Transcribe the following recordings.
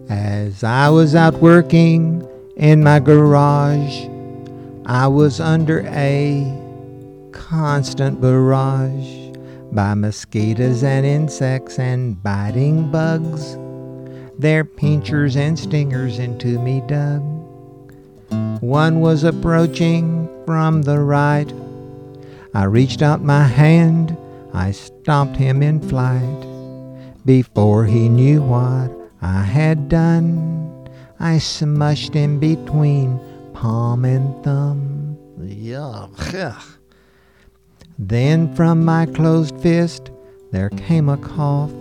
As I was out working in my garage, I was under a constant barrage by mosquitoes and insects and biting bugs. Their pinchers and stingers into me dug. One was approaching from the right. I reached out my hand, I stomped him in flight. Before he knew what I had done, I smushed him between palm and thumb. Yuck. Then from my closed fist there came a cough.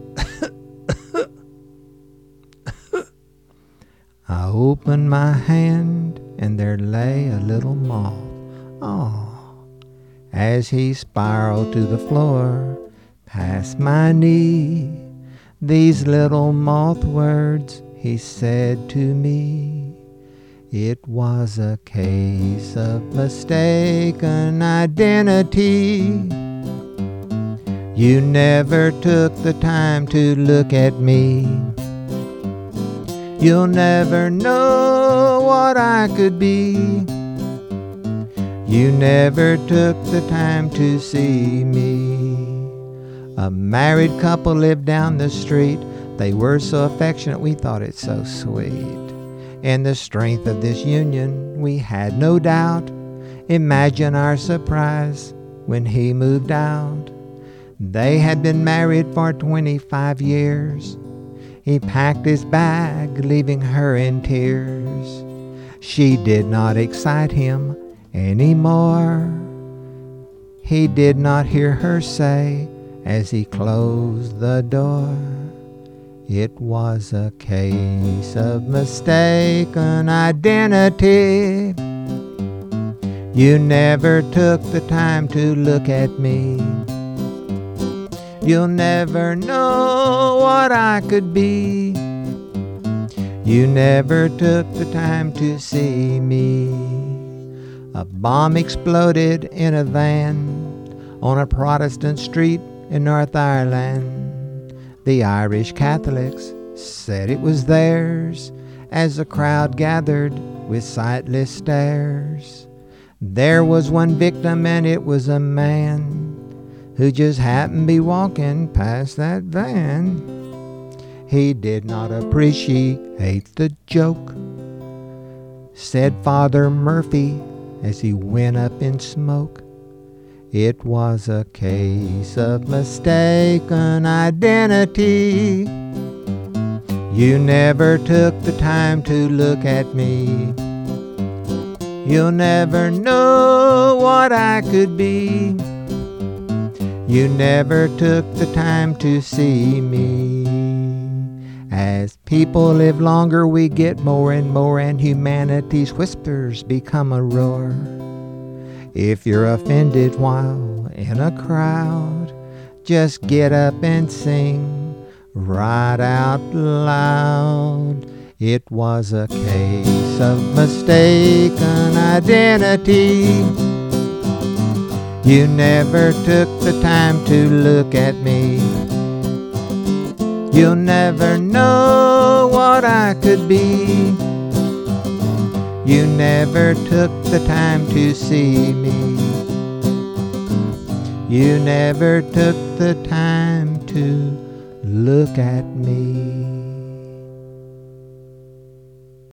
I opened my hand and there lay a little moth. Oh, as he spiraled to the floor past my knee, these little moth words he said to me. It was a case of mistaken identity. You never took the time to look at me. You'll never know what I could be. You never took the time to see me. A married couple lived down the street. They were so affectionate, we thought it so sweet. In the strength of this union, we had no doubt. Imagine our surprise when he moved out. They had been married for 25 years. He packed his bag, leaving her in tears. She did not excite him anymore. He did not hear her say as he closed the door. It was a case of mistaken identity. You never took the time to look at me. You'll never know what I could be. You never took the time to see me. A bomb exploded in a van on a Protestant street in North Ireland. The Irish Catholics said it was theirs as the crowd gathered with sightless stares. There was one victim and it was a man who just happened to be walking past that van. He did not appreciate the joke, said Father Murphy as he went up in smoke. It was a case of mistaken identity. You never took the time to look at me. You'll never know what I could be. You never took the time to see me. As people live longer, we get more and more, and humanity's whispers become a roar. If you're offended while in a crowd, just get up and sing right out loud. It was a case of mistaken identity. You never took the time to look at me. You'll never know what I could be. You never took the time to see me. You never took the time to look at me.